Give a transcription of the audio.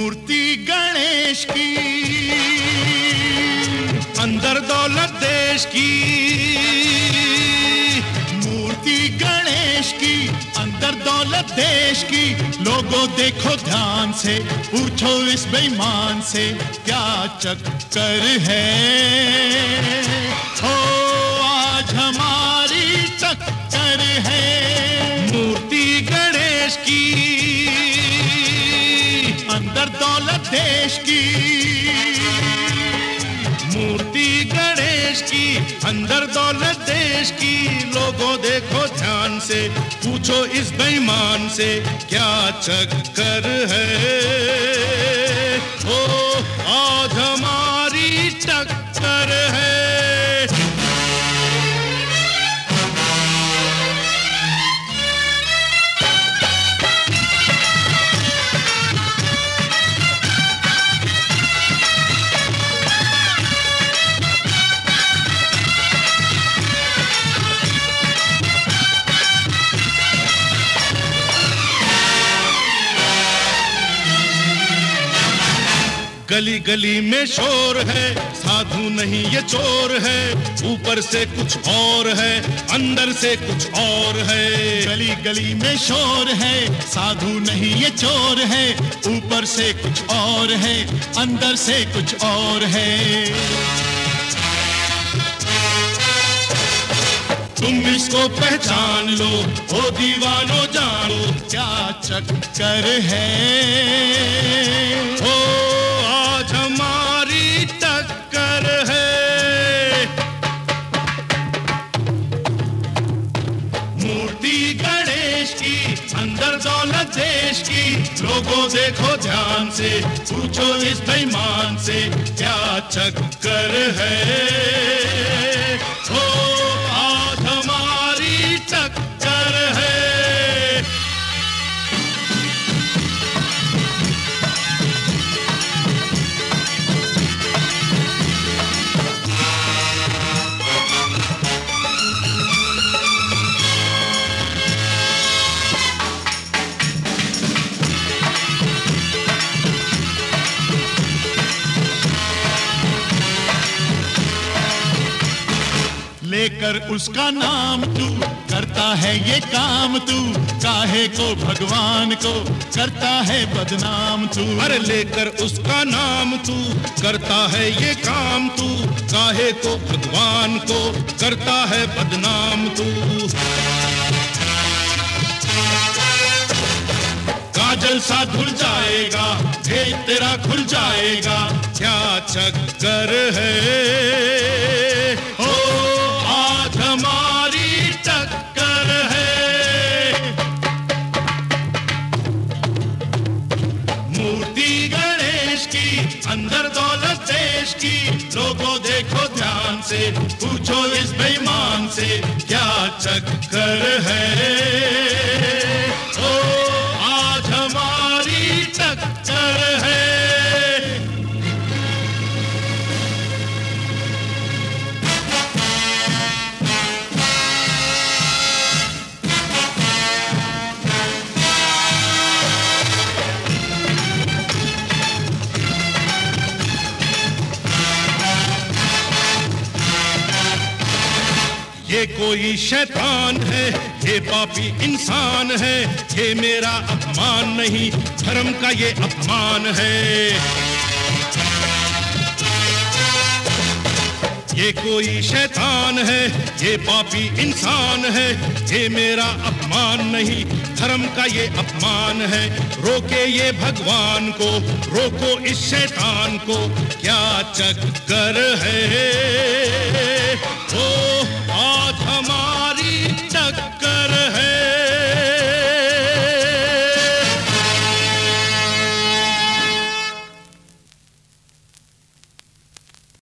मूर्ति गणेश की, अंदर दौलत देश की। मूर्ति गणेश की, अंदर दौलत देश की। लोगों देखो ध्यान से, पूछो इस बेईमान से क्या चक्कर है। ओ आज हमारी टक्कर है मूर्ति गणेश की, अंदर दौलत देश की। मूर्ति गणेश की, अंदर दौलत देश की। लोगों देखो ध्यान से, पूछो इस बेईमान से क्या चक्कर है। ओ आज हमारी टक्कर है। गली गली में शोर है, साधु नहीं ये चोर है। ऊपर से कुछ और है, अंदर से कुछ और है। गली गली में शोर है, साधु नहीं ये चोर है। ऊपर से कुछ और है, अंदर से कुछ और है। तुम इसको पहचान लो, ओ दीवानो जानो क्या चक्कर है। ओ आज हमारी टक्कर है। मूर्ति गणेश की, अंदर दौलत देश की। लोगों देखो ध्यान से, पूछो इस बेईमान से क्या चक्कर है। ओ आज हमारी टक्कर है। लेकर उसका नाम तू करता है ये काम तू। काहे को भगवान को करता है बदनाम तू। अरे लेकर उसका नाम तू करता है ये काम तू। काहे को भगवान को करता है बदनाम तू। काजल सा धुल जाएगा, भेद तेरा खुल जाएगा क्या चक्कर है। ओ आज हमारी टक्कर है। मूर्ति गणेश की, अंदर दौलत देश की। लोगों देखो ध्यान से, पूछो इस बेईमान से क्या चक्कर है। ओ आज हमारी टक्कर है। ये कोई शैतान है, ये पापी इंसान है। ये मेरा अपमान नहीं, धर्म का ये अपमान है। ये कोई शैतान है, ये पापी इंसान है। ये मेरा अपमान नहीं, धर्म का ये अपमान है। रोके ये भगवान को, रोको इस शैतान को क्या चक्कर है। ओ